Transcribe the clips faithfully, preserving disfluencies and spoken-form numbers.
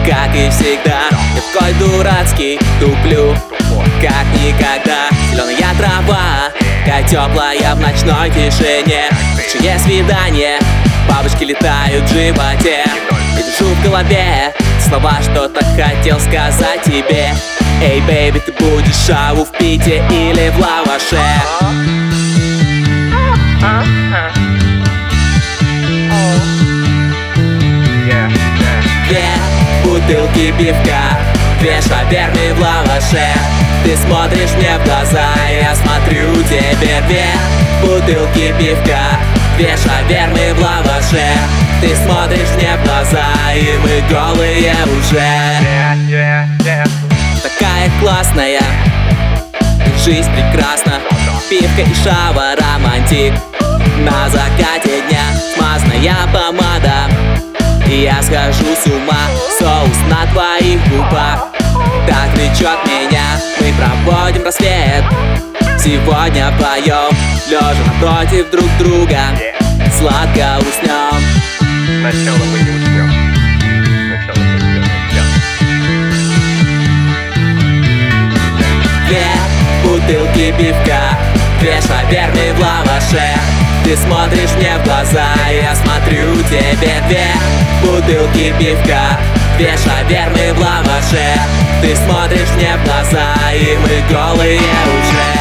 как и всегда. Я такой дурацкий, туплю, как никогда. Зеленая трава, такая теплая в ночной тишине. Большие свидания, бабочки летают в животе. Я держу в голове слова, что-то хотел сказать тебе. Эй, бэйби, ты будешь шаву в Пите или в лаваше? Две бутылки пивка, две шавермы в лаваше. Ты смотришь мне в глаза, я смотрю тебе. Две бутылки пивка, две шавермы в лаваше. Ты смотришь мне в глаза, и мы голые уже. Такая классная, жизнь прекрасна. Пивка и шава, романтик. На закате дня смазная помада, и я схожу с ума. Соус на твоих губах так влечет меня. Мы проводим рассвет сегодня вдвоем, лежа напротив друг друга, сладко уснем. Сначала мы не уснем. Сначала мы не уснем. Две бутылки пивка, две шавермы в лаваше. Ты смотришь мне в глаза, я смотрю тебе. Две бутылки пивка, две шавермы в лаваше. Ты смотришь мне в глаза, и мы голые уже.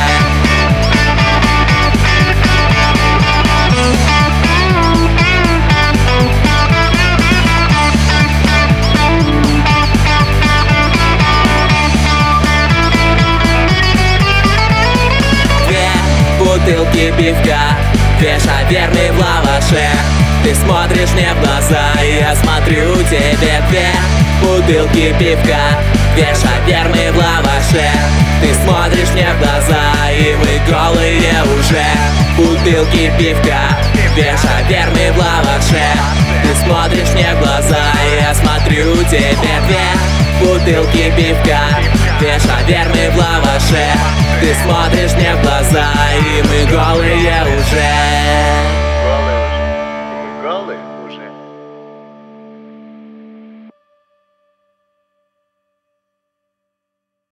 Бутылки пивка, две шавермы в лаваше. Ты смотришь мне в глаза, и я смотрю тебе. Две бутылки пивка, две шавермы в лаваше. Ты смотришь мне в глаза, и мы голые уже. Бутылки пивка, две шавермы в лаваше. Ты смотришь мне в глаза, и я смотрю тебе. Две бутылки пивка, две шавермы в лаваше. Ты смотришь мне в глаза, и мы голые